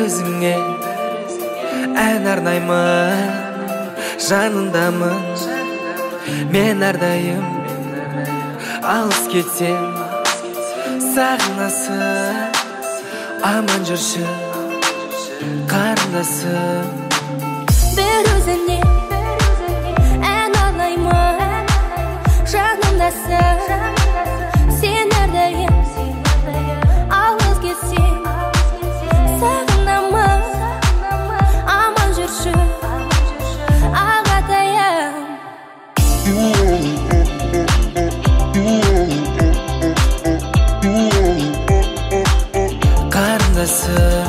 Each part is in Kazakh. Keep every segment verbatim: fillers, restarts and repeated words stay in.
өзіңе ән арнаймын, жаныңдамын мен әрдайым. Алыс кетсем сағынасың, аман жүрші қарындасым. Бір өзіңе ән арнаймын, жанымдасың сен әрдайым. Алыс кетсем сағынамын, аман жүрші ағатайым. Қарындасым,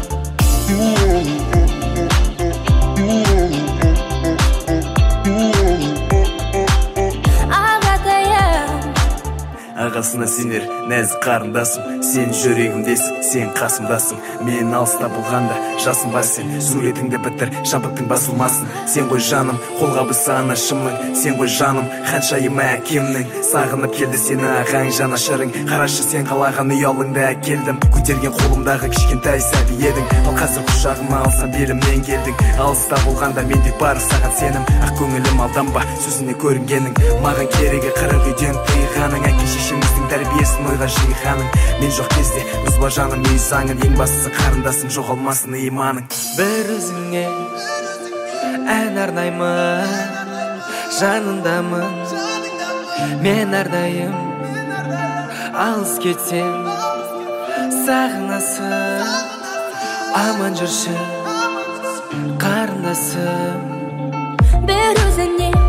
ағасына сенер нәзік қарындасым, сен жүрегімдесің, сен қасымдасың. Мен алыста болғанда жасым бар сен, суретіңді бітір, шампақтың басылмасын. Сен ғой жаным, қолғабысы анашымның, сен ғой жаным, ханшайым әкемнің. Сағынып келді сені ағаң жанашырың, қарашы сен қалаған ұялыңды әкелдім. Көтерген қолымдағы кішкентай сәби едің, ал қазір құшағыма алсам белімнен келдің. Алыста болғанда менде бар саған сенім, ақ көңілім алданба сөзіне көрінгенің. Маған керегі қырық үйден тыйғаның, әке шешеміздің тәрбиесін ойға жиғаның. Мен жоқ кезде ұзба жаным үй заңын, ең бастысы қарындасым жоғалмасын иманың. бір өзіңе ән арнаймын, жаныңдамын мен әрдайым. Алыс кетсем сағынасың, аман жүрші қарындасым. Бір өзіңе